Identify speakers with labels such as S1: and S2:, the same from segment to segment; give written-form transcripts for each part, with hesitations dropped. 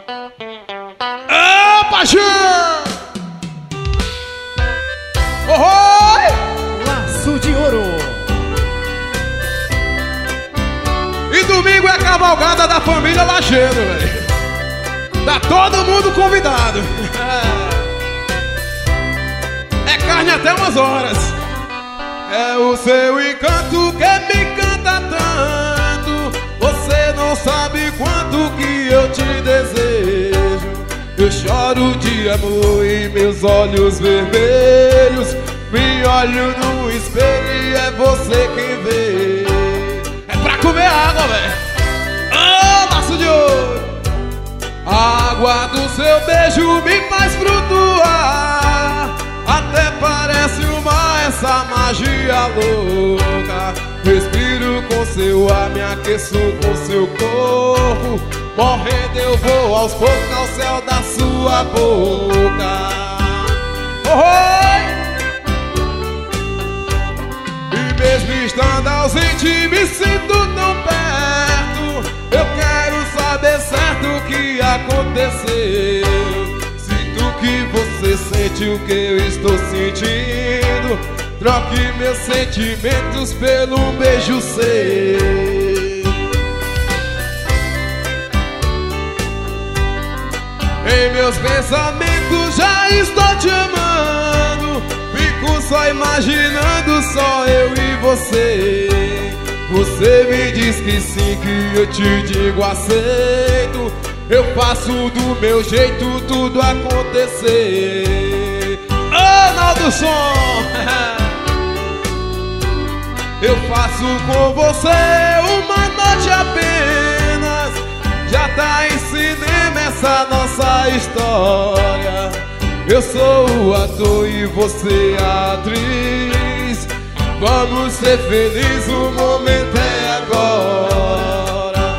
S1: Ô, paixão! Oi!
S2: Laço de ouro.
S1: E domingo é a cavalgada da família Lajeiro, velho. Tá todo mundo convidado. É carne até umas horas. É o seu encanto que me canta tanto. Você não sabe quanto que eu te desejo. Eu choro de amor e meus olhos vermelhos. Me olho no espelho e é você quem vê. É pra comer água, velho. Oh, laço de ouro. A água do seu beijo me faz flutuar. Até parece o mar, essa magia louca. Respiro com seu ar, me aqueço com seu corpo. Morrendo eu vou aos poucos ao céu da sua boca. Oi! E mesmo estando ausente me sinto tão perto. Eu quero saber certo o que aconteceu. Sinto que você sente o que eu estou sentindo. Troque meus sentimentos pelo beijo seu. Em meus pensamentos já estou te amando. Fico só imaginando, só eu e você. Você me diz que sim, que eu te digo aceito. Eu faço do meu jeito tudo acontecer. Oh, Naldo Som! Eu faço com você uma noite apenas. Já tá em cinema essa nossa história. Eu sou o ator e você a atriz. Vamos ser felizes, o momento é agora.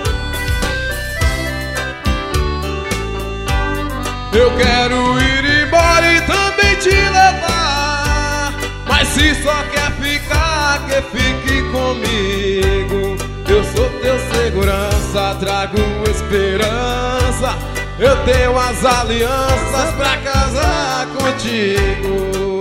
S1: Eu quero ir embora e também te levar. Mas se só quer ficar, que fique comigo. Eu sou teu segurança, trago esperança. Eu tenho as alianças pra casar contigo.